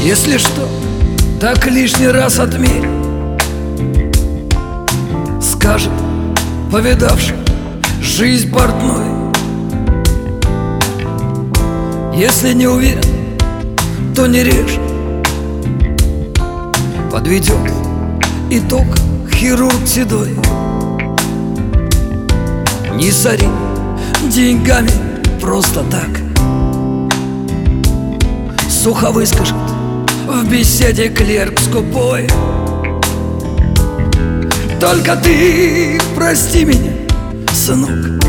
Если что, так лишний раз отмерь, скажет повидавший жизнь портной. Если не уверен, то не режь, подведет итог хирург седой. Не сори деньгами просто так, сухо выскажет в беседе клерк скупой. Только ты прости меня, сынок,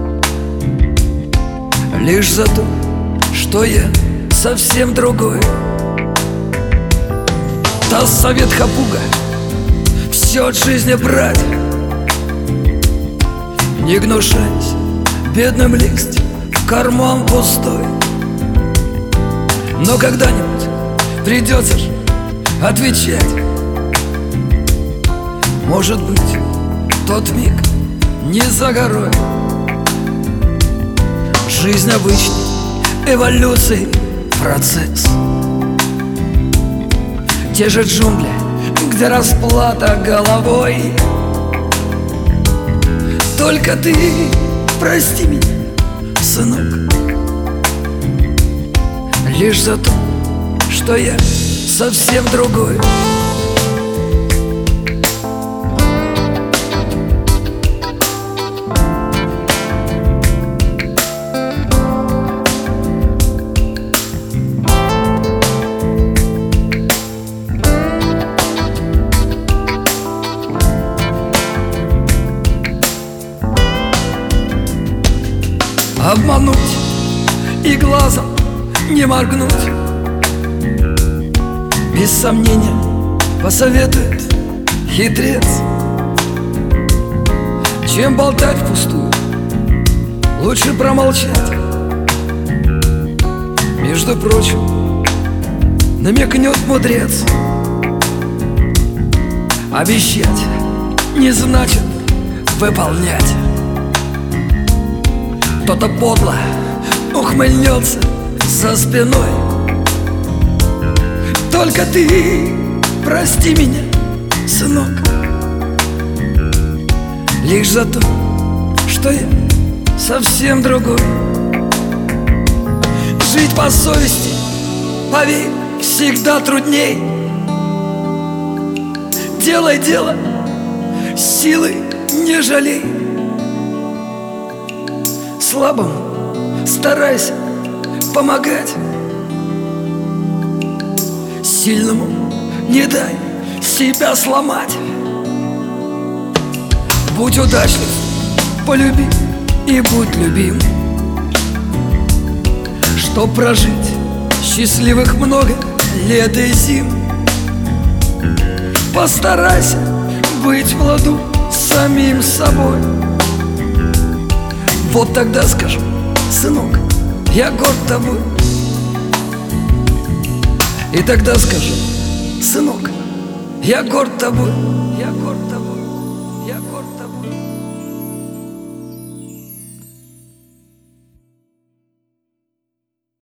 лишь за то, что я совсем другой. Да совет хапуга все от жизни брать, не гнушаясь бедным лезть в карман пустой. Но когда-нибудь придется же отвечать. Может быть, тот миг не за горой. Жизнь обычный эволюции процесс. Те же джунгли, где расплата головой. Только ты прости меня, сынок, лишь за то, что я совсем другой. Обмануть и глазом не моргнуть, без сомнения посоветует хитрец. Чем болтать впустую, лучше промолчать. Между прочим, намекнет мудрец, обещать не значит выполнять. Кто-то подло ухмыльнется за спиной. Только ты прости меня, сынок, лишь за то, что я совсем другой. Жить по совести, поверь, всегда трудней. Делай дело, силы не жалей. Слабому старайся помогать, сильному не дай себя сломать. Будь удачлив, полюби и будь любим, чтоб прожить счастливых много лет и зим. Постарайся быть в ладу с самим собой. Вот тогда скажу, сынок, я горд тобой. И тогда скажу, сынок, я горд тобой, я горд тобой.